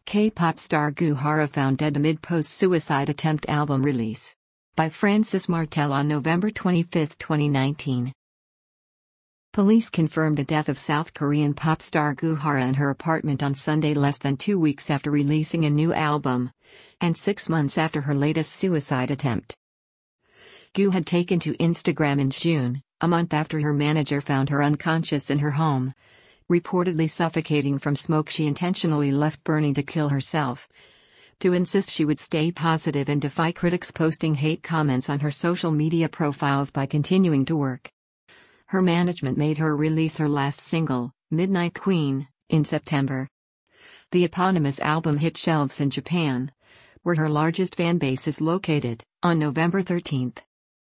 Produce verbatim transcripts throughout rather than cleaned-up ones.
K-pop star Goo Hara found dead amid post-suicide attempt album release. By Francis Martel on November twenty-fifth, twenty nineteen. Police confirmed the death of South Korean pop star Goo Hara in her apartment on Sunday, less than two weeks after releasing a new album, and six months after her latest suicide attempt. Goo had taken to Instagram in June, a month after her manager found her unconscious in her home. Reportedly suffocating from smoke she intentionally left burning to kill herself, to insist she would stay positive and defy critics posting hate comments on her social media profiles by continuing to work. Her management made her release her last single, Midnight Queen, in September. The eponymous album hit shelves in Japan, where her largest fan base is located, on November thirteenth.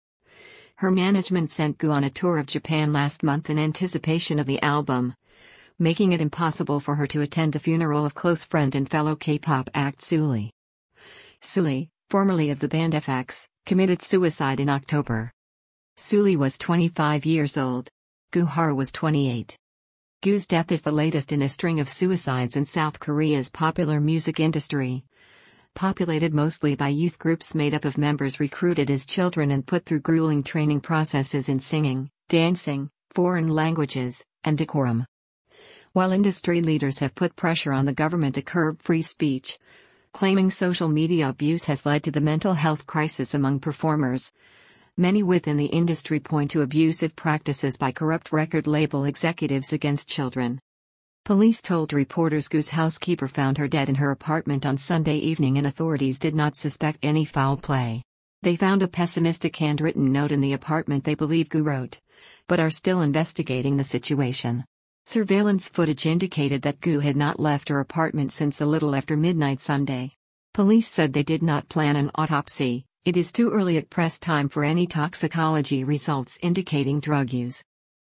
Her management sent Goo on a tour of Japan last month in anticipation of the album, making it impossible for her to attend the funeral of close friend and fellow K-pop act Sulli. Sulli, formerly of the band F X, committed suicide in October. Sulli was twenty-five years old. Goo Hara was twenty-eight. Goo's death is the latest in a string of suicides in South Korea's popular music industry, populated mostly by youth groups made up of members recruited as children and put through grueling training processes in singing, dancing, foreign languages, and decorum. While industry leaders have put pressure on the government to curb free speech, claiming social media abuse has led to the mental health crisis among performers, many within the industry point to abusive practices by corrupt record label executives against children. Police told reporters Goo's housekeeper found her dead in her apartment on Sunday evening and authorities did not suspect any foul play. They found a pessimistic handwritten note in the apartment they believe Goo wrote, but are still investigating the situation. Surveillance footage indicated that Goo had not left her apartment since a little after midnight Sunday. Police said they did not plan an autopsy. It is too early at press time for any toxicology results indicating drug use.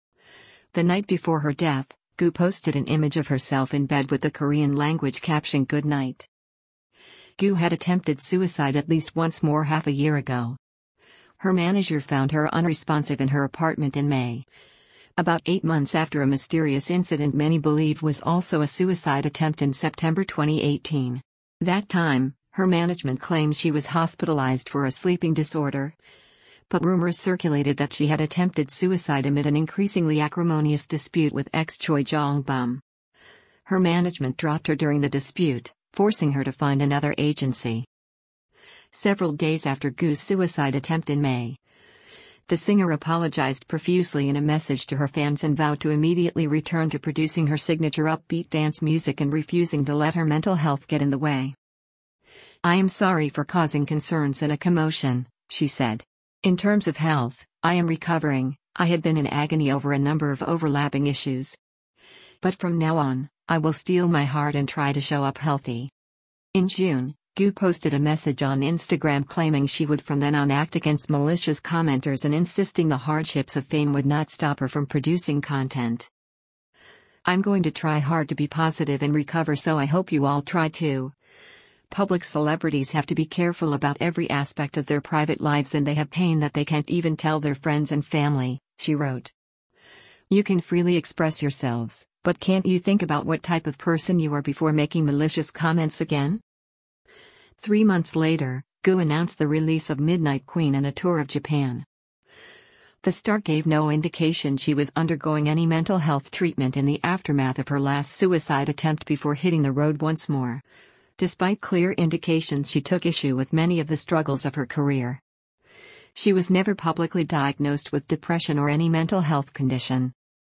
The night before her death, Goo posted an image of herself in bed with the Korean language caption "Good night." Goo had attempted suicide at least once more half a year ago. Her manager found her unresponsive in her apartment in May, about eight months after a mysterious incident many believe was also a suicide attempt in September twenty eighteen. That time, her management claimed she was hospitalized for a sleeping disorder, but rumors circulated that she had attempted suicide amid an increasingly acrimonious dispute with ex Choi Jong-bum. Her management dropped her during the dispute, forcing her to find another agency. Several days after Goo's suicide attempt in May, the singer apologized profusely in a message to her fans and vowed to immediately return to producing her signature upbeat dance music and refusing to let her mental health get in the way. "I am sorry for causing concerns and a commotion," she said. "In terms of health, I am recovering. I had been in agony over a number of overlapping issues. But from now on, I will steel my heart and try to show up healthy." In June, Goo posted a message on Instagram claiming she would from then on act against malicious commenters and insisting the hardships of fame would not stop her from producing content. "I'm going to try hard to be positive and recover, so I hope you all try too. Public celebrities have to be careful about every aspect of their private lives and they have pain that they can't even tell their friends and family," she wrote. "You can freely express yourselves, but can't you think about what type of person you are before making malicious comments again?" Three months later, Goo announced the release of Midnight Queen and a tour of Japan. The star gave no indication she was undergoing any mental health treatment in the aftermath of her last suicide attempt before hitting the road once more, despite clear indications she took issue with many of the struggles of her career. She was never publicly diagnosed with depression or any mental health condition.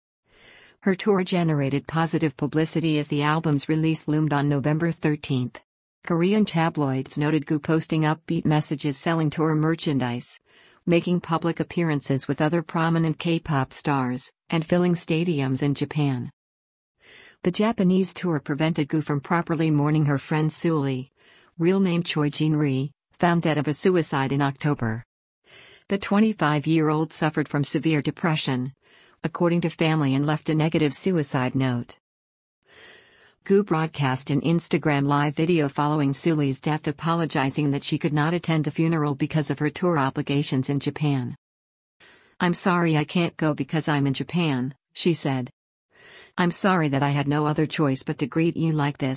Her tour generated positive publicity as the album's release loomed on November thirteenth. Korean tabloids noted Goo posting upbeat messages, selling tour merchandise, making public appearances with other prominent K-pop stars, and filling stadiums in Japan. The Japanese tour prevented Goo from properly mourning her friend Sulli, real name Choi Jin-ri, found dead of a suicide in October. The twenty-five-year-old suffered from severe depression, according to family, and left a negative suicide note. Goo broadcast an Instagram live video following Sulli's death apologizing that she could not attend the funeral because of her tour obligations in Japan. "I'm sorry I can't go because I'm in Japan," she said. "I'm sorry that I had no other choice but to greet you like this.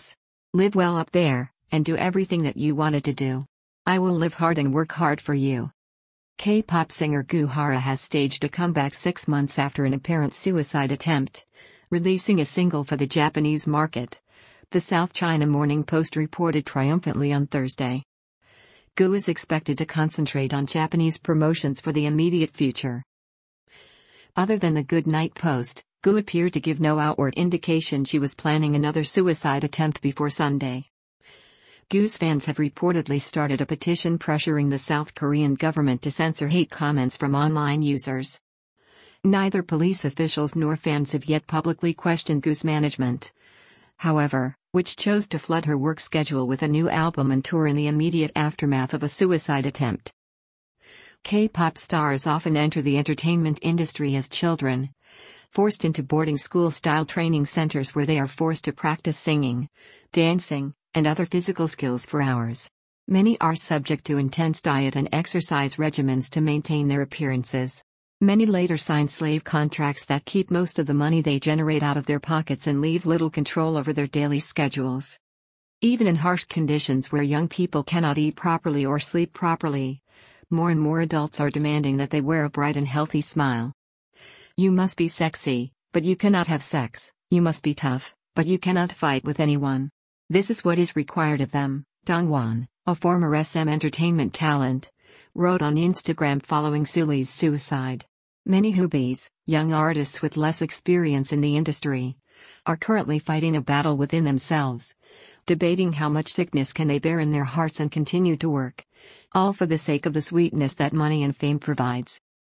Live well up there, and do everything that you wanted to do. I will live hard and work hard for you. K-pop singer Gu Hara has staged a comeback six months after an apparent suicide attempt, releasing a single for the Japanese market. The South China Morning Post reported triumphantly on Thursday. Gu is expected to concentrate on Japanese promotions for the immediate future. Other than the Good Night post, Gu appeared to give no outward indication she was planning another suicide attempt before Sunday. Gu's fans have reportedly started a petition pressuring the South Korean government to censor hate comments from online users. Neither police officials nor fans have yet publicly questioned Gu's management, however, which chose to flood her work schedule with a new album and tour in the immediate aftermath of a suicide attempt. K-pop stars often enter the entertainment industry as children, forced into boarding school-style training centers where they are forced to practice singing, dancing, and other physical skills for hours. Many are subject to intense diet and exercise regimens to maintain their appearances. Many later sign slave contracts that keep most of the money they generate out of their pockets and leave little control over their daily schedules. Even in harsh conditions where young people cannot eat properly or sleep properly, more and more adults are demanding that they wear a bright and healthy smile. You must be sexy, but you cannot have sex. You must be tough, but you cannot fight with anyone. This is what is required of them, Dongwon, a former S M Entertainment talent, wrote on Instagram following Suli's suicide. Many Hubis, young artists with less experience in the industry, are currently fighting a battle within themselves, debating how much sickness can they bear in their hearts and continue to work, all for the sake of the sweetness that money and fame provides.